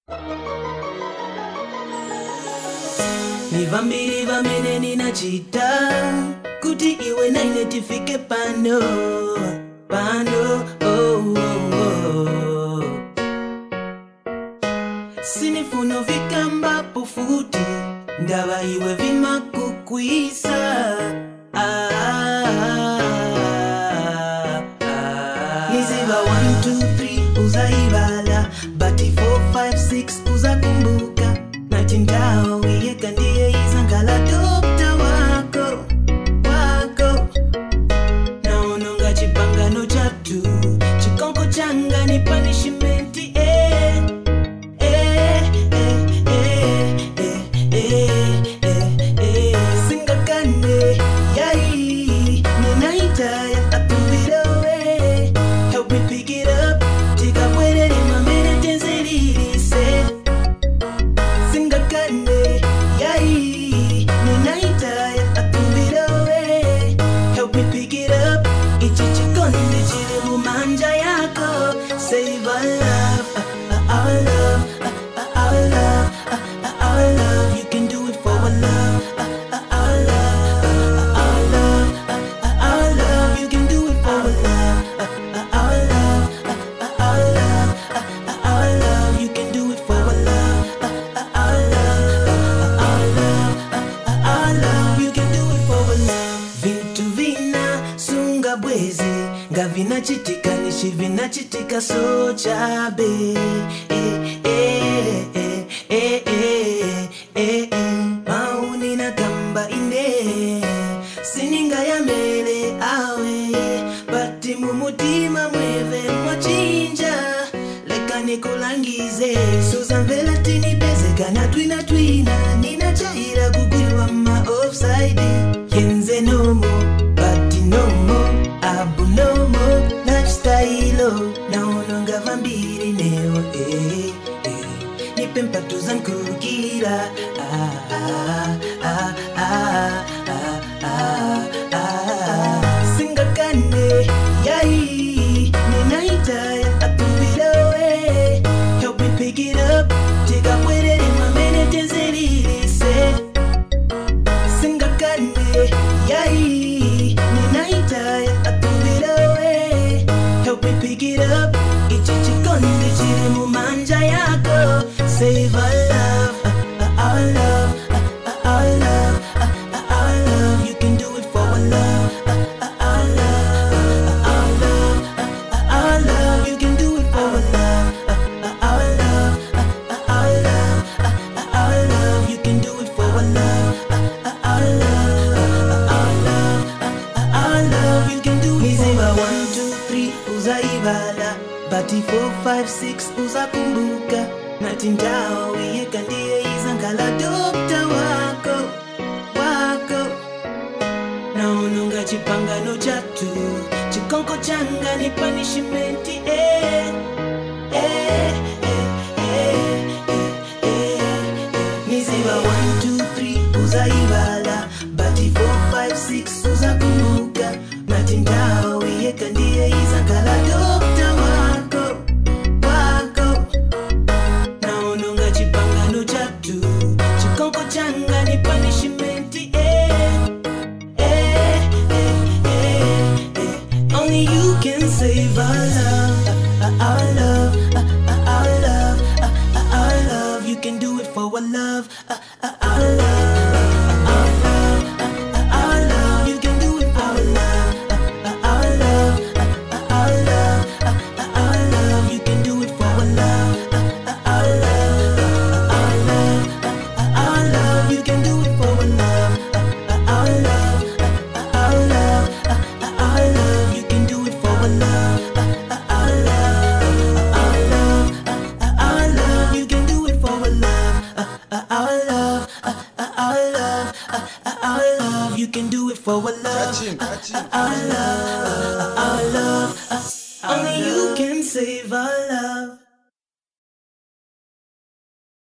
Nivambiri vamene ninachita kuti iwe naine tifike pano oh, oh, oh. Sinifuno vikamba pofuti ndava iwe vimakukwisa niziva 1, 2, 3 uzaivala bati 4, 5, 6 uzakumbuka natindawi yeka ndiye izangala dokta wako naononga chipangano chatu chikonko changa ni punishmenti singakane yai ninaitaya apumbirowe help me pick it up tikabwerere mamene tenzeririse singakane yai ninaitaya apumbirowe help me pick it up ichi chikonde chiri mumanja yako save our love our love our love our love you can do it for our love our love our love our love you can do it for our love our love our love our love you can do it for our love our love our love you can do it for our love vintu vina sunga bwezi ngavina chitika nishi vina chitika sochabe mauni na kamba ine sininga ya mele awe bati mumutima mweve mwachinja leka nikulangize suzamvela tinipezekana twina nina chaira kugwiwa ma offside yenze nomo bati nomo abu nomo lifestyle naononga vambiri neo nipempa tuzankukira singakane yai ninaitaya apumbirowe help me pick it up tikabwerere mamene tenzeririse singakane yai ninaitaya apumbirowe help me pick it up ichi chikonde chiri mumanja yako save our love our love our love our love you can do it for our love our love our love our love you can do it for our love our love our love our love you can do it for our love our love our love you can do it niziva 1, 2, 3 uzaivala bati 4, 5, 6 uzakumbuka natindawi yeka ndiye izangala dokta wako naononga chipangano chatu chikonko changa ni punishmenti niziva 1, 2, 3 uzaivala bati 4, 5, 6 uzakumbuka natindawi yeka ndiye izangala dokta wako naononga chipangano chatu chikonko changa ni punishmenti only you can save our love our love our love our love you can do it for our love our love our love you can do it for our love our love our love our love you can do it for our love our love our love you can do it for our love our love our love our love you can do it for our love our love our love you can do it for our love our love our love you can do it for our love our love only you can save our love